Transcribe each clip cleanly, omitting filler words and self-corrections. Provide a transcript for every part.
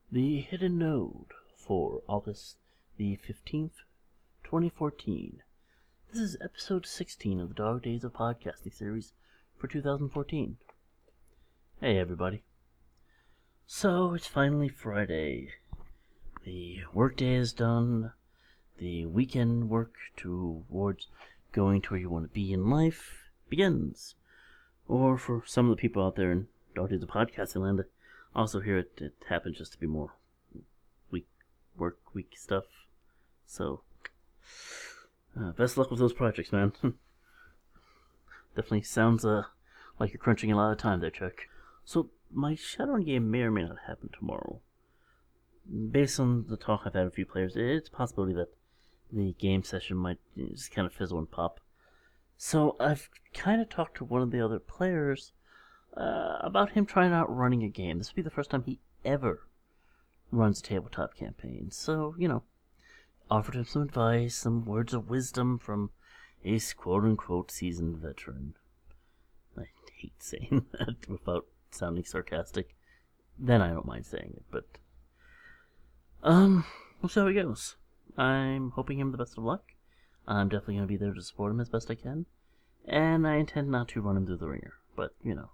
The Hidden Node for August the 15th, 2014. This is episode 16 of the Dog Days of Podcasting series for 2014. Hey everybody. So, it's finally Friday. The workday is done. The weekend work towards going to where you want to be in life begins. Or for some of the people out there in Dog Days of Podcasting land, also here it happens just to be more work week stuff. So, best luck with those projects, man. Definitely sounds like you're crunching a lot of time there, Chuck. So, my Shadowrun game may or may not happen tomorrow. Based on the talk I've had with a few players, it's a possibility that the game session might just kind of fizzle and pop. So, I've kind of talked to one of the other players about him trying out running a game. This would be the first time he ever runs a tabletop campaign. So, offered him some advice, some words of wisdom from a quote-unquote seasoned veteran. I hate saying that without sounding sarcastic. Then I don't mind saying it, but we'll see how it goes. I'm hoping him the best of luck. I'm definitely going to be there to support him as best I can. And I intend not to run him through the ringer, but,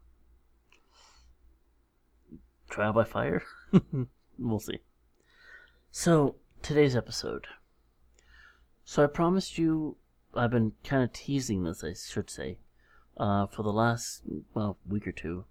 trial by fire? We'll see. So, today's episode. So I promised you, I've been kind of teasing this, I should say, for the last, week or two.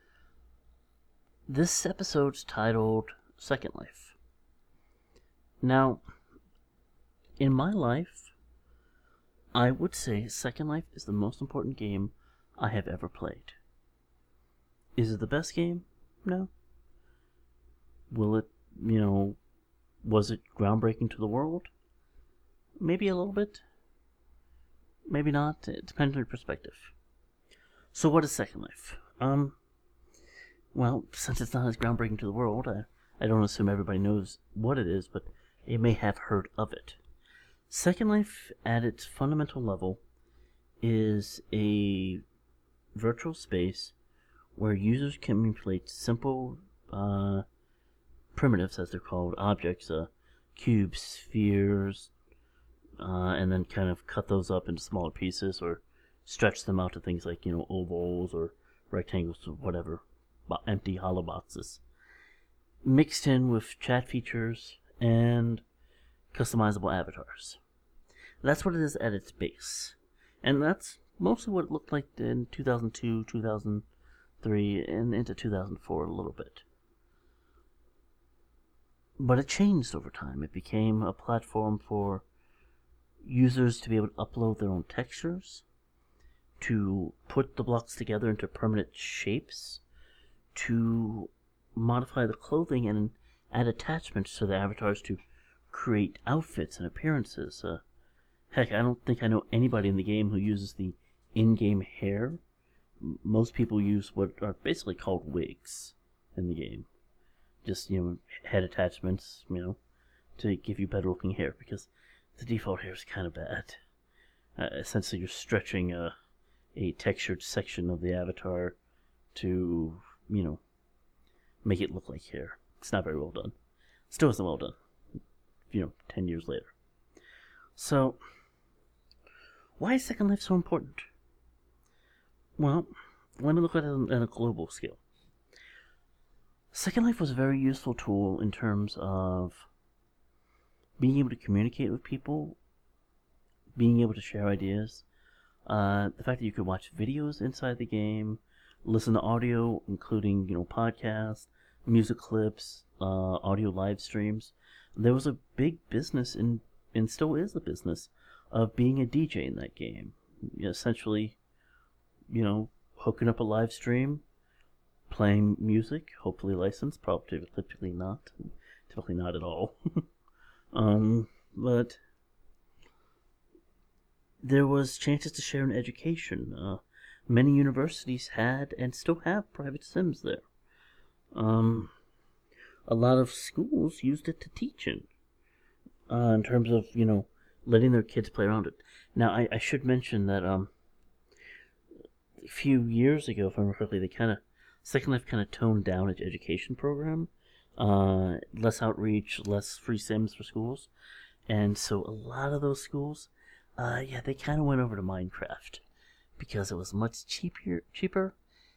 This episode's titled Second Life. Now, in my life, I would say Second Life is the most important game I have ever played. Is it the best game? No. Will it, was it groundbreaking to the world? Maybe a little bit. Maybe not. It depends on your perspective. So what is Second Life? Well, since it's not as groundbreaking to the world, I don't assume everybody knows what it is, but they may have heard of it. Second Life, at its fundamental level, is a virtual space where users can manipulate simple primitives, as they're called, objects, cubes, spheres, and then kind of cut those up into smaller pieces or stretch them out to things like, ovals or rectangles or whatever, empty hollow boxes, mixed in with chat features and customizable avatars. That's what it is at its base. And that's mostly what it looked like in 2002, 2003, and into 2004 a little bit. But it changed over time. It became a platform for users to be able to upload their own textures, to put the blocks together into permanent shapes, to modify the clothing and add attachments to the avatars to create outfits and appearances. Heck, I don't think I know anybody in the game who uses the in-game hair. Most people use what are basically called wigs in the game. Just, head attachments, to give you better looking hair, because the default hair is kind of bad. Essentially, you're stretching a textured section of the avatar to, make it look like hair. It's not very well done. Still isn't well done, 10 years later. So, why is Second Life so important? Well, let me look at it on a global scale. Second Life was a very useful tool in terms of being able to communicate with people, being able to share ideas, the fact that you could watch videos inside the game, listen to audio, including, podcasts, music clips, audio live streams. There was a big business, and still is a business, of being a DJ in that game. Essentially, hooking up a live stream, playing music, hopefully licensed, probably typically not at all. But there was chances to share an education. Many universities had and still have private sims there. A lot of schools used it to teach in terms of, letting their kids play around it. Now, I should mention that a few years ago, if I remember correctly, Second Life kind of toned down its education program. less outreach, less free sims for schools. And so a lot of those schools, they kind of went over to Minecraft because it was much cheaper,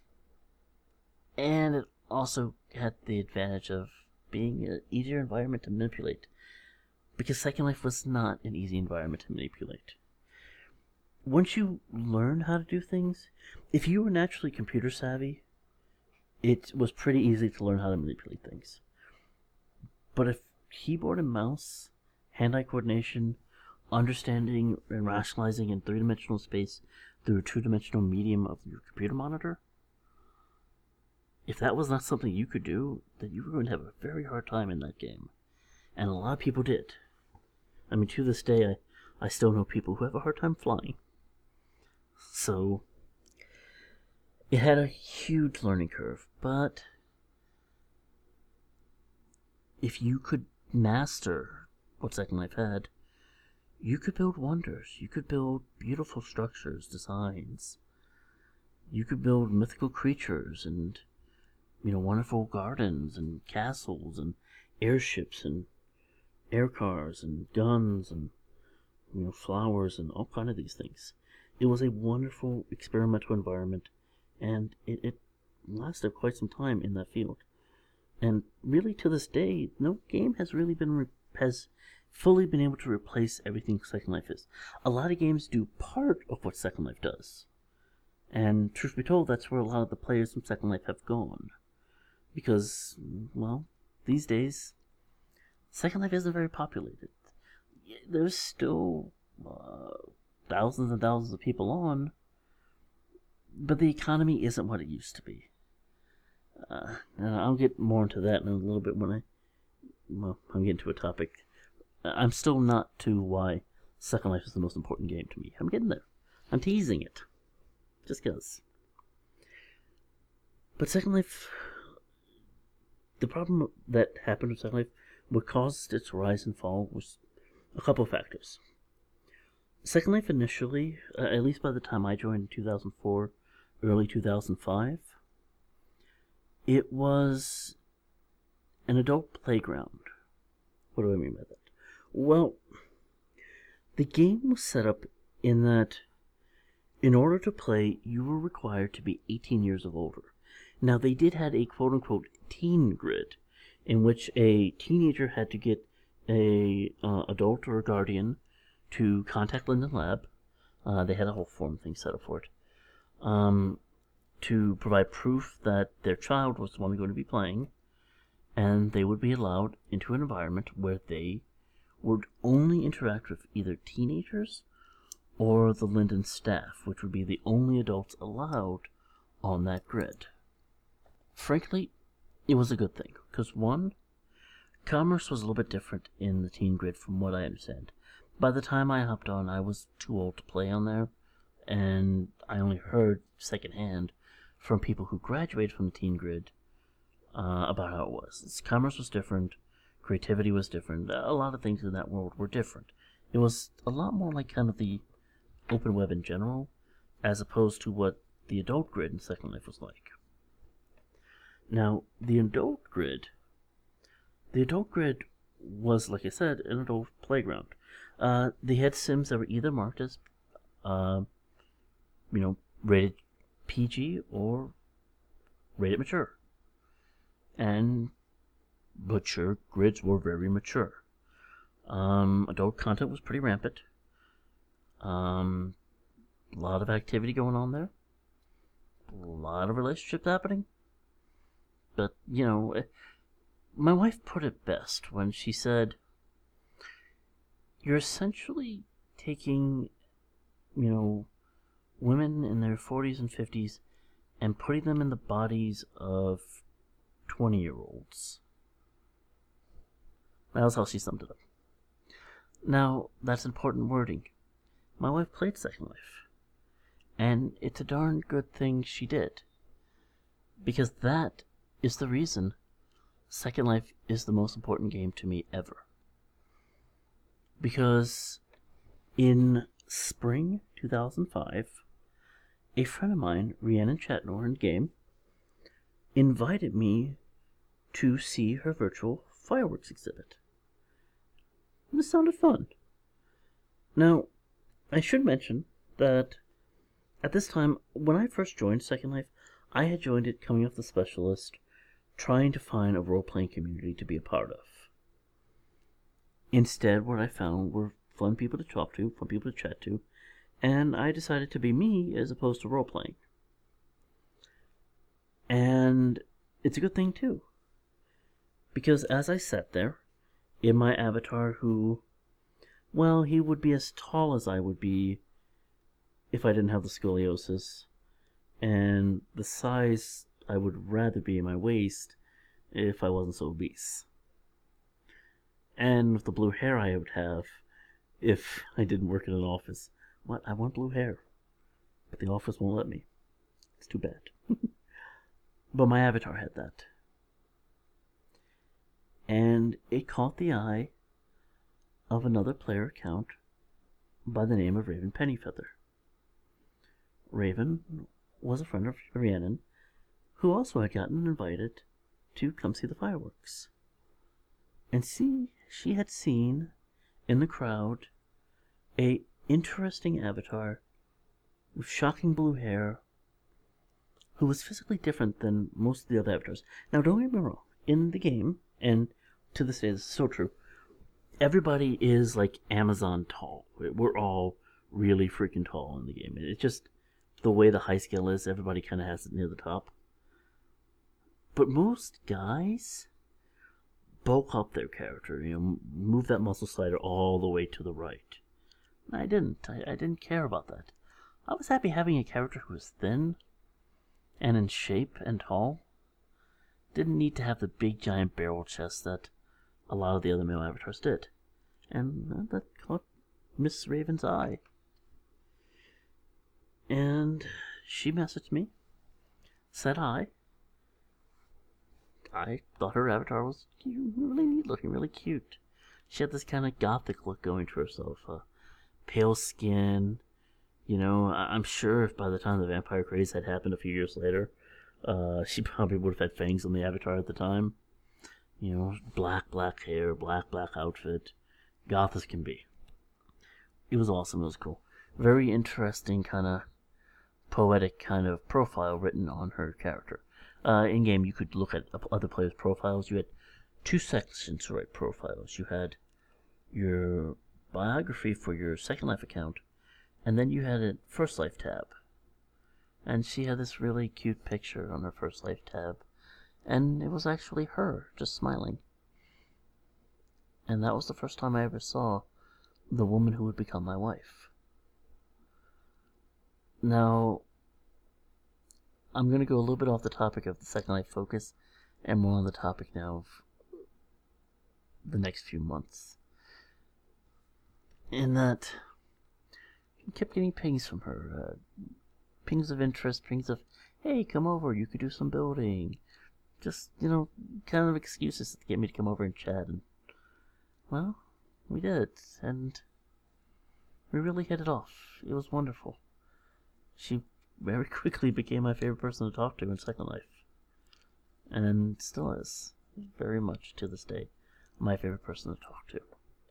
and it also had the advantage of being an easier environment to manipulate. Because Second Life was not an easy environment to manipulate. Once you learn how to do things, if you were naturally computer savvy, it was pretty easy to learn how to manipulate things. But if keyboard and mouse, hand-eye coordination, understanding and rationalizing in three-dimensional space through a two-dimensional medium of your computer monitor, if that was not something you could do, then you were going to have a very hard time in that game. And a lot of people did. I mean, to this day, I still know people who have a hard time flying. So, it had a huge learning curve, but if you could master what Second Life had, you could build wonders. You could build beautiful structures, designs. You could build mythical creatures and, wonderful gardens and castles and airships and air cars and guns and, flowers and all kind of these things. It was a wonderful experimental environment, and it lasted quite some time in that field. And really, to this day, no game has really has fully been able to replace everything Second Life is. A lot of games do part of what Second Life does. And truth be told, that's where a lot of the players from Second Life have gone. Because, well, these days, Second Life isn't very populated. There's still thousands and thousands of people on, but the economy isn't what it used to be. And I'll get more into that in a little bit when I'm getting to a topic. I'm still not to why Second Life is the most important game to me. I'm getting there. I'm teasing it. Just because. But Second Life, the problem that happened with Second Life, what caused its rise and fall was a couple of factors. Second Life initially, at least by the time I joined in 2004, early 2005, it was an adult playground. What do I mean by that? Well, the game was set up in that in order to play, you were required to be 18 years of older. Now, they did have a quote-unquote teen grid, in which a teenager had to get a adult or a guardian to contact Linden Lab. They had a whole form thing set up for it. To provide proof that their child was the one going to be playing, and they would be allowed into an environment where they would only interact with either teenagers or the Linden staff, which would be the only adults allowed on that grid. Frankly, it was a good thing, because one, commerce was a little bit different in the teen grid from what I understand. By the time I hopped on, I was too old to play on there, and I only heard secondhand from people who graduated from the teen grid about how it was. Commerce was different, creativity was different, a lot of things in that world were different. It was a lot more like kind of the open web in general, as opposed to what the adult grid in Second Life was like. Now, the adult grid was, like I said, an adult playground. They had sims that were either marked as, rated PG or rated mature. And mature grids were very mature. Adult content was pretty rampant. A lot of activity going on there. A lot of relationships happening. But, my wife put it best when she said, you're essentially taking, women in their 40s and 50s and putting them in the bodies of 20-year-olds. That was how she summed it up. Now, that's important wording. My wife played Second Life, and it's a darn good thing she did, because that is the reason Second Life is the most important game to me ever. Because in spring 2005, a friend of mine, Rhiannon Chatnor in game, invited me to see her virtual fireworks exhibit. This sounded fun. Now, I should mention that at this time, when I first joined Second Life, I had joined it coming off the specialist, trying to find a role-playing community to be a part of. Instead, what I found were fun people to talk to, fun people to chat to, and I decided to be me as opposed to role-playing. And it's a good thing, too. Because as I sat there, in my avatar who, well, he would be as tall as I would be if I didn't have the scoliosis, and the size I would rather be in my waist if I wasn't so obese. And with the blue hair I would have if I didn't work in an office. What? I want blue hair. But the office won't let me. It's too bad. But my avatar had that. And it caught the eye of another player account by the name of Raven Pennyfeather. Raven was a friend of Rhiannon, who also had gotten invited to come see the fireworks. And she had seen in the crowd a interesting avatar with shocking blue hair who was physically different than most of the other avatars. Now, don't get me wrong. In the game, and to this day this is so true, everybody is like Amazon tall. We're all really freaking tall in the game. It's just the way the high scale is, everybody kind of has it near the top. But most guys bulk up their character, move that muscle slider all the way to the right. And I didn't. I didn't care about that. I was happy having a character who was thin and in shape and tall. Didn't need to have the big giant barrel chest that a lot of the other male avatars did. And that caught Miss Raven's eye. And she messaged me, said hi. I thought her avatar was really neat looking, really cute. She had this kind of gothic look going to herself. Pale skin. I'm sure if by the time the vampire craze had happened a few years later, she probably would have had fangs on the avatar at the time. Black hair, black outfit. Goth as can be. It was awesome, it was cool. Very interesting kind of poetic kind of profile written on her character. In-game, you could look at other players' profiles. You had two sections to write profiles. You had your biography for your Second Life account, and then you had a First Life tab. And she had this really cute picture on her First Life tab, and it was actually her, just smiling. And that was the first time I ever saw the woman who would become my wife. Now, I'm going to go a little bit off the topic of the Second Life focus and more on the topic now of the next few months. In that, I kept getting pings from her. Pings of interest, pings of, hey, come over, you could do some building. Just, kind of excuses to get me to come over and chat. And, well, we did. And we really hit it off. It was wonderful. She very quickly became my favorite person to talk to in Second Life. And still is, very much to this day, my favorite person to talk to.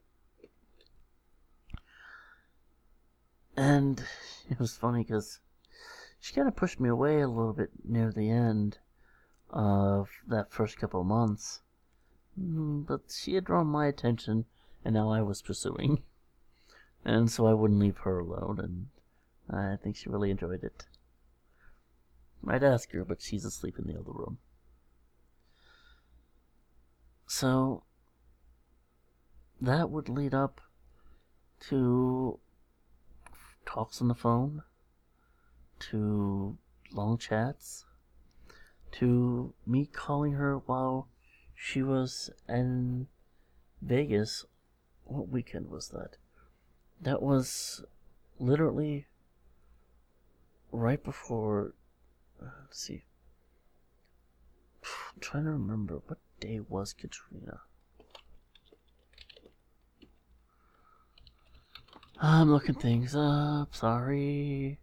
And it was funny because she kind of pushed me away a little bit near the end of that first couple of months. But she had drawn my attention, and now I was pursuing. And so I wouldn't leave her alone, and I think she really enjoyed it. I'd ask her, but she's asleep in the other room. So, that would lead up to talks on the phone, to long chats, to me calling her while she was in Vegas. What weekend was that? That was literally right before, let's see, I'm trying to remember, what day was Katrina? I'm looking things up, sorry.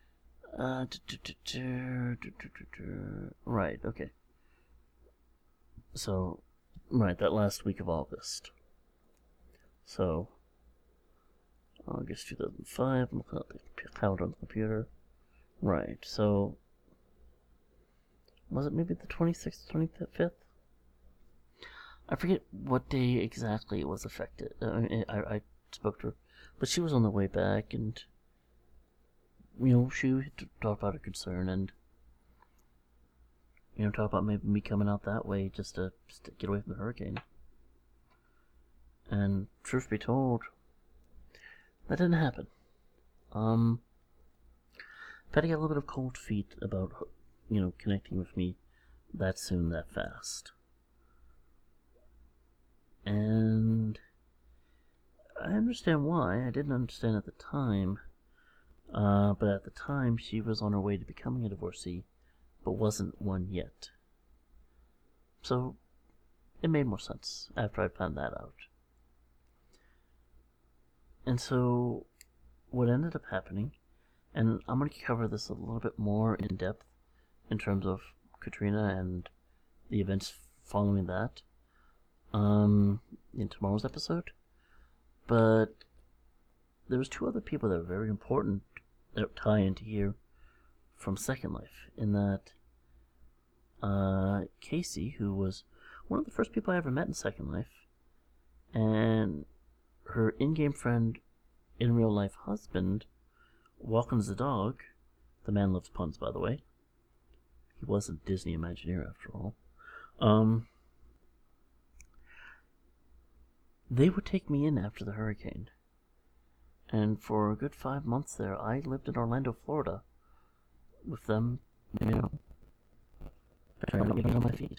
Right, okay. So, right, that last week of August. So, August 2005, I'm looking at the calendar on the computer. Right, so, was it maybe the 26th, 25th? I forget what day exactly it was affected. I spoke to her, but she was on the way back, and, she talked about her concern, and, talk about maybe me coming out that way just to get away from the hurricane. And truth be told, that didn't happen. Patty got a little bit of cold feet about, connecting with me that soon, that fast. And I understand why. I didn't understand at the time. But at the time, she was on her way to becoming a divorcee, but wasn't one yet. So, it made more sense after I found that out. And so, what ended up happening, and I'm going to cover this a little bit more in depth in terms of Katrina and the events following that, in tomorrow's episode. But there was two other people that were very important that tie into here from Second Life, in that Casey, who was one of the first people I ever met in Second Life, and her in-game friend, in real life husband, Walkins the dog. The man loves puns, by the way. He was a Disney Imagineer, after all. They would take me in after the hurricane. And for a good 5 months there, I lived in Orlando, Florida, with them, trying to get me on my feet.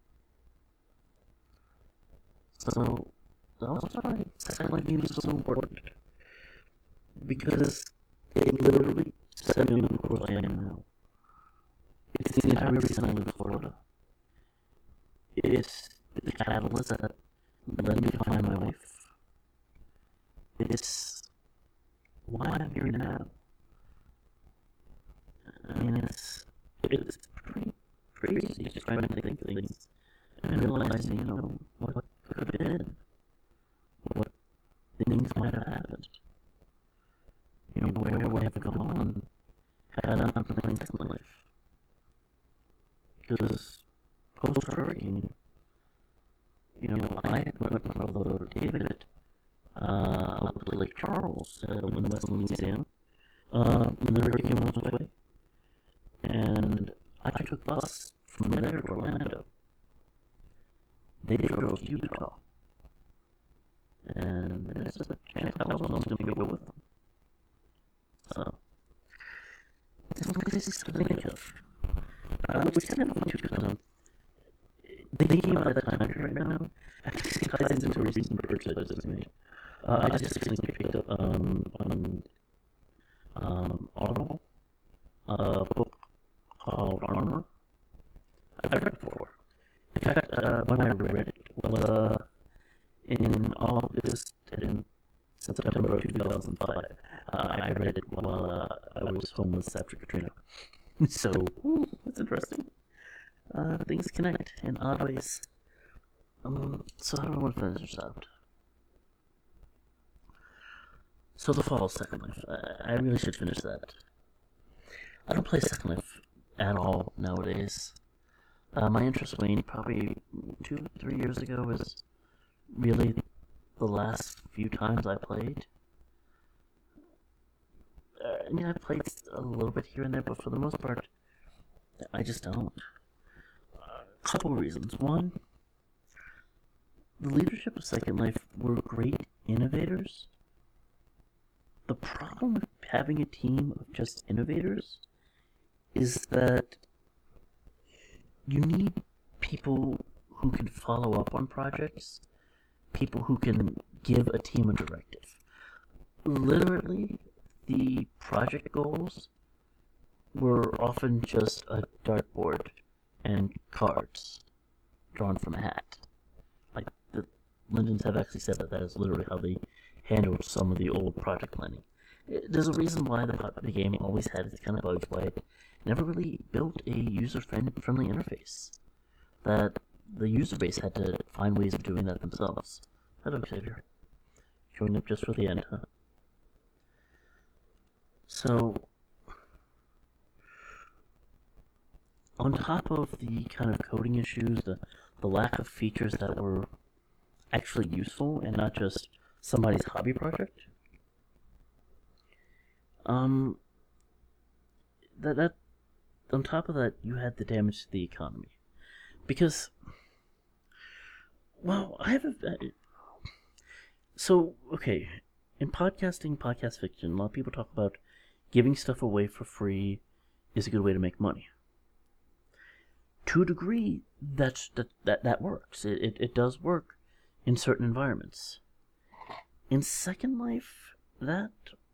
So, that was why Second Life News was so important. Because it literally set me on the course I am now. It's the entire reason I live in Florida. It's the catalyst that led me to find my wife. It's why I'm here now. I mean, it's pretty crazy just trying to think of things and realizing, what could have been, what things might have happened, where would I have gone had I not been playing Second Life. Because post-hurricane, I went with my brother David up to Lake Charles in Western Louisiana when the hurricane was away. And I took a bus from there to Orlando. They drove to Utah. And there's a chance I was going to go with them. So, it's one crazy stuff to think of. Which is kind of fun too, because thinking about that time period right now actually ties into a recent purchase I just made. I just recently picked up on Audible a book called Armor. I've read it before. In fact, when I read it was in August and September of 2005. I read it while I was homeless after Katrina. So, that's interesting. Things connect in odd ways. So how do I want to finish this out? So the fall of Second Life. I really should finish that. I don't play Second Life at all nowadays. My interest waned probably 2-3 years ago was really the last few times I played. I played a little bit here and there, but for the most part, I just don't. A couple of reasons. One, the leadership of Second Life were great innovators. The problem with having a team of just innovators is that you need people who can follow up on projects, people who can give a team a directive. Literally, the project goals were often just a dartboard and cards drawn from a hat. Like, the Lindens have actually said that is literally how they handled some of the old project planning. There's a reason why the game always had its kind of bugs, why it never really built a user-friendly interface that the user base had to find ways of doing that themselves. Hello, Xavier. Showing up just for the end, huh? So, on top of the kind of coding issues, the lack of features that were actually useful and not just somebody's hobby project, that on top of that, you had the damage to the economy. Because, well, okay, in podcasting, podcast fiction, a lot of people talk about giving stuff away for free is a good way to make money. To a degree, that works. It does work in certain environments. In Second Life, that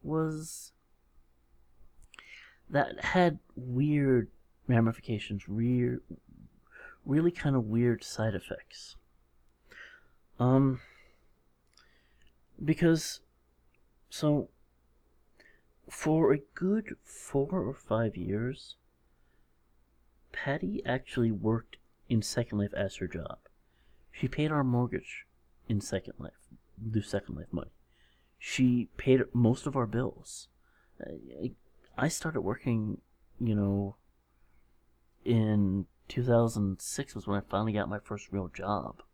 had weird ramifications, really kind of weird side effects. Because, so, for a good 4 or 5 years, Patty actually worked in Second Life as her job. She paid our mortgage in Second Life, through Second Life money. She paid most of our bills. I started working, in 2006 was when I finally got my first real job.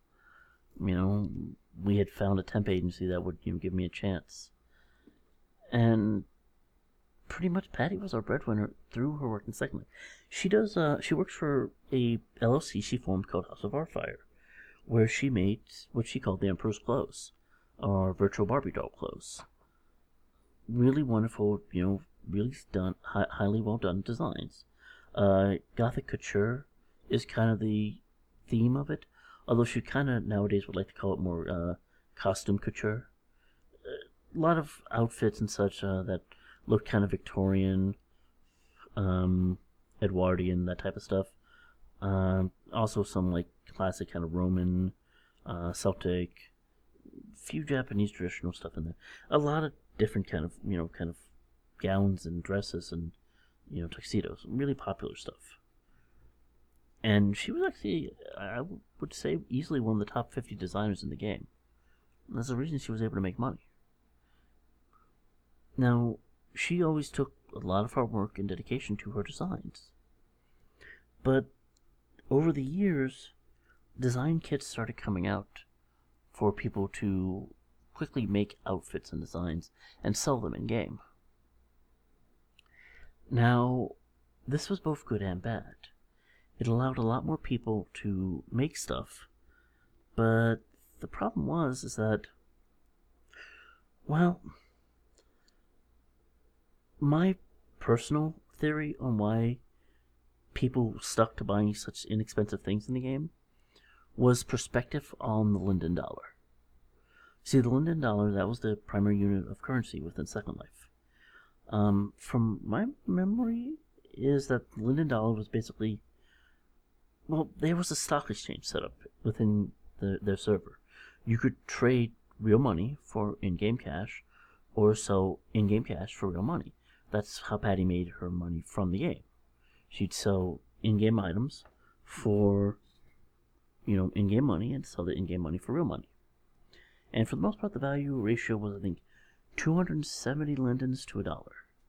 We had found a temp agency that would give me a chance. And pretty much Patty was our breadwinner through her work in Second Life. She works for a LLC she formed called House of Artfire, where she made what she called the Emperor's Clothes, or virtual Barbie doll clothes. Really wonderful, really done, highly well done designs. Gothic couture is kind of the theme of it, although she kind of nowadays would like to call it more costume couture. A lot of outfits and such that look kind of Victorian, Edwardian, that type of stuff. Also some like classic kind of Roman, Celtic, few Japanese traditional stuff in there. A lot of different kind of gowns and dresses and tuxedos. Really popular stuff. And she was actually, I would say, easily one of the top 50 designers in the game. And that's the reason she was able to make money. Now, she always took a lot of hard work and dedication to her designs. But over the years, design kits started coming out for people to quickly make outfits and designs and sell them in-game. Now, this was both good and bad. It allowed a lot more people to make stuff, but the problem is that, well, my personal theory on why people stuck to buying such inexpensive things in the game was perspective on the Linden dollar. See, the Linden dollar, that was the primary unit of currency within Second Life. From my memory, is that the Linden dollar was basically, well, there was a stock exchange set up within their server. You could trade real money for in-game cash, or sell in-game cash for real money. That's how Patty made her money from the game. She'd sell in-game items for, in-game money, and sell the in-game money for real money. And for the most part, the value ratio was, I think, 270 lindens to $1.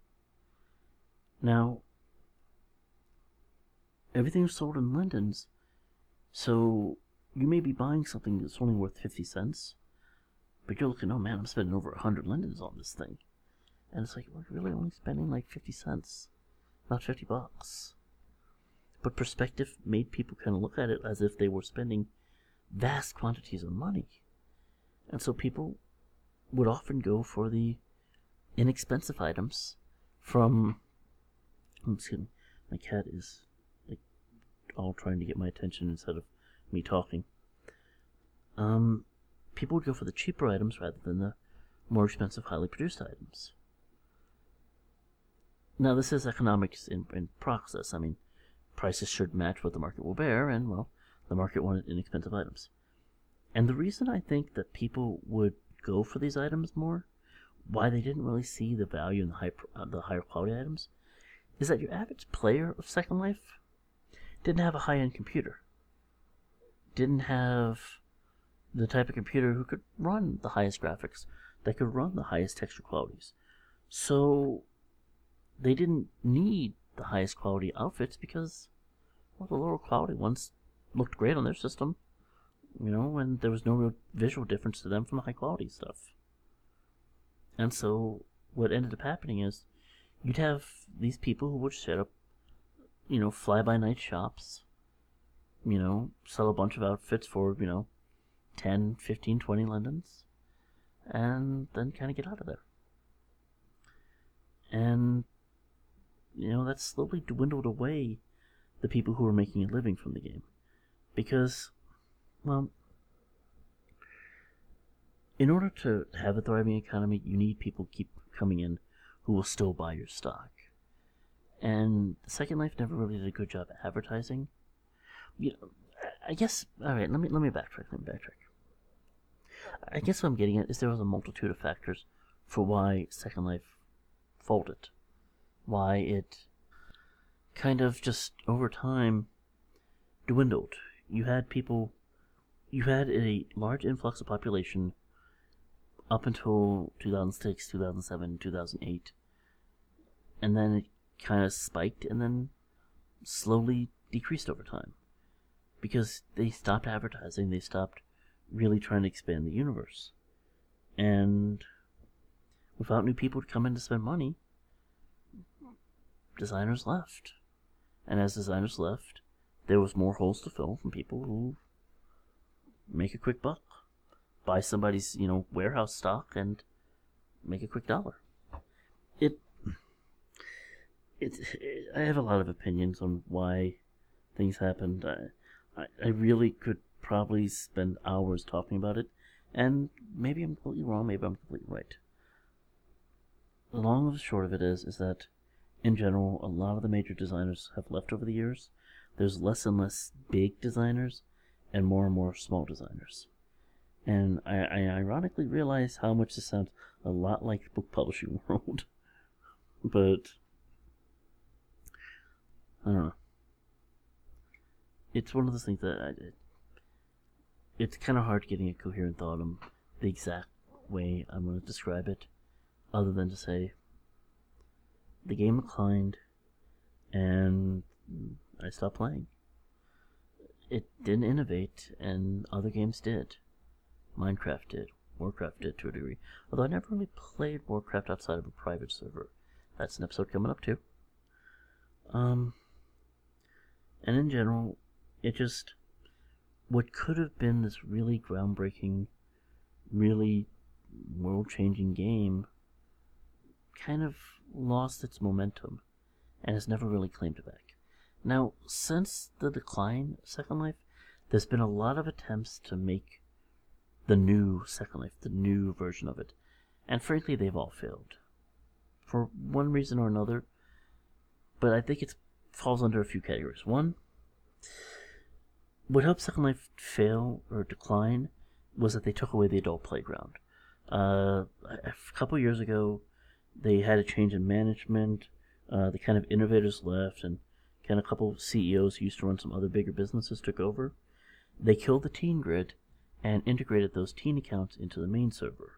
Now, everything was sold in lindens, so you may be buying something that's only worth 50 cents, but you're looking, oh man, I'm spending over 100 lindens on this thing. And it's like, we're really only spending like 50 cents, not $50. But perspective made people kind of look at it as if they were spending vast quantities of money. And so people would often go for the inexpensive items from, excuse me, my cat is like all trying to get my attention instead of me talking. People would go for the cheaper items rather than the more expensive, highly produced items. Now, this is economics in process. I mean, prices should match what the market will bear, and, well, the market wanted inexpensive items. And the reason I think that people would go for these items more, why they didn't really see the value in the higher quality items, is that your average player of Second Life didn't have a high-end computer. didn't have the type of computer who could run the highest graphics, that could run the highest texture qualities. So they didn't need the highest quality outfits because, well, the lower quality ones looked great on their system, and there was no real visual difference to them from the high quality stuff. And so what ended up happening is you'd have these people who would set up, fly-by-night shops, sell a bunch of outfits for, 10, 15, 20 lindens, and then kind of get out of there. And, that slowly dwindled away the people who were making a living from the game. Because, well, in order to have a thriving economy, you need people keep coming in who will still buy your stock. And Second Life never really did a good job advertising. I guess, alright, let me backtrack. I guess what I'm getting at is there was a multitude of factors for why Second Life folded. Why it kind of just, over time, dwindled. You had a large influx of population up until 2006, 2007, 2008. And then it kind of spiked and then slowly decreased over time. Because they stopped advertising, they stopped really trying to expand the universe. And without new people to come in to spend money, designers left. And as designers left, there was more holes to fill from people who make a quick buck. Buy somebody's, warehouse stock and make a quick dollar. I have a lot of opinions on why things happened. I really could probably spend hours talking about it, and maybe I'm completely wrong, maybe I'm completely right. The long and the short of it is that, in general, a lot of the major designers have left over the years. There's less and less big designers, and more small designers. And I ironically realize how much this sounds a lot like the book publishing world. But I don't know. It's one of those things that it's kind of hard getting a coherent thought on the exact way I'm going to describe it, other than to say the game declined and I stopped playing. It didn't innovate, and other games did. Minecraft did. Warcraft did to a degree. Although I never really played Warcraft outside of a private server. That's an episode coming up too. And in general, it just, what could have been this really groundbreaking, really world-changing game kind of lost its momentum and has never really claimed it back. Now, since the decline of Second Life, there's been a lot of attempts to make the new Second Life, the new version of it. And frankly, they've all failed. For one reason or another. But I think it falls under a few categories. One, what helped Second Life fail or decline was that they took away the adult playground. A couple years ago, they had a change in management. The kind of innovators left, and kind of a couple of CEOs who used to run some other bigger businesses took over. They killed the teen grid and integrated those teen accounts into the main server.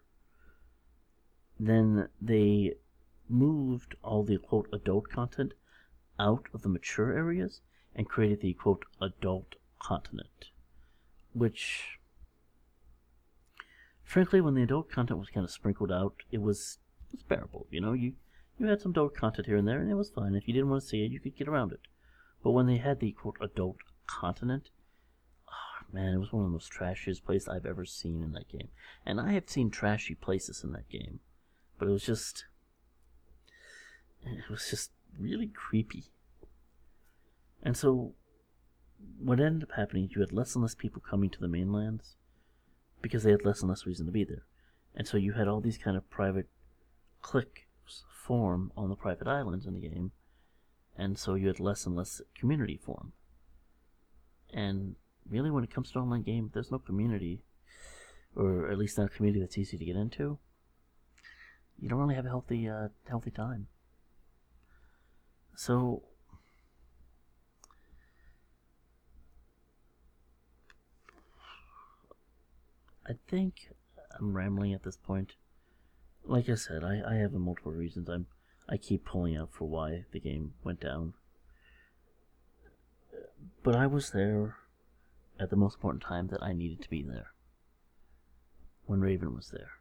Then they moved all the, quote, adult content out of the mature areas and created the, quote, adult continent. Which, frankly, when the adult content was kind of sprinkled out, it was bearable. You had some adult content here and there, and it was fine. If you didn't want to see it, you could get around it. But when they had the, quote, adult continent, man, it was one of the most trashiest places I've ever seen in that game. And I have seen trashy places in that game. But it was just really creepy. And so, what ended up happening is you had less and less people coming to the mainlands because they had less and less reason to be there. And so you had all these kind of private cliques form on the private islands in the game. And so you had less and less community form. And really, when it comes to an online game, there's no community, or at least not a community that's easy to get into. You don't really have a healthy time. So, I think I'm rambling at this point. Like I said, I have multiple reasons I keep pulling out for why the game went down. But I was there at the most important time that I needed to be there. When Raven was there.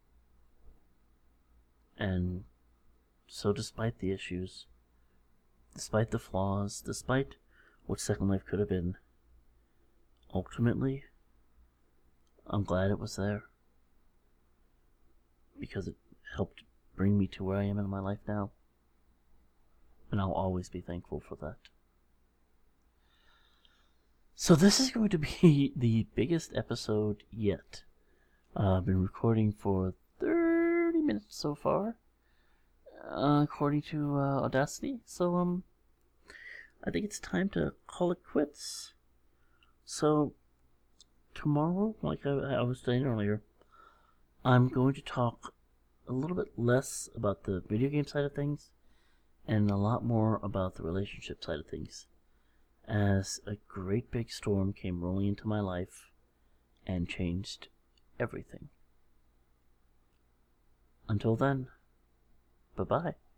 And so despite the issues, despite the flaws, despite what Second Life could have been, ultimately, I'm glad it was there. Because it helped bring me to where I am in my life now. And I'll always be thankful for that. So this is going to be the biggest episode yet. I've been recording for 30 minutes so far, according to Audacity. So I think it's time to call it quits. So tomorrow, like I was saying earlier, I'm going to talk a little bit less about the video game side of things and a lot more about the relationship side of things, as a great big storm came rolling into my life and changed everything. Until then, bye-bye.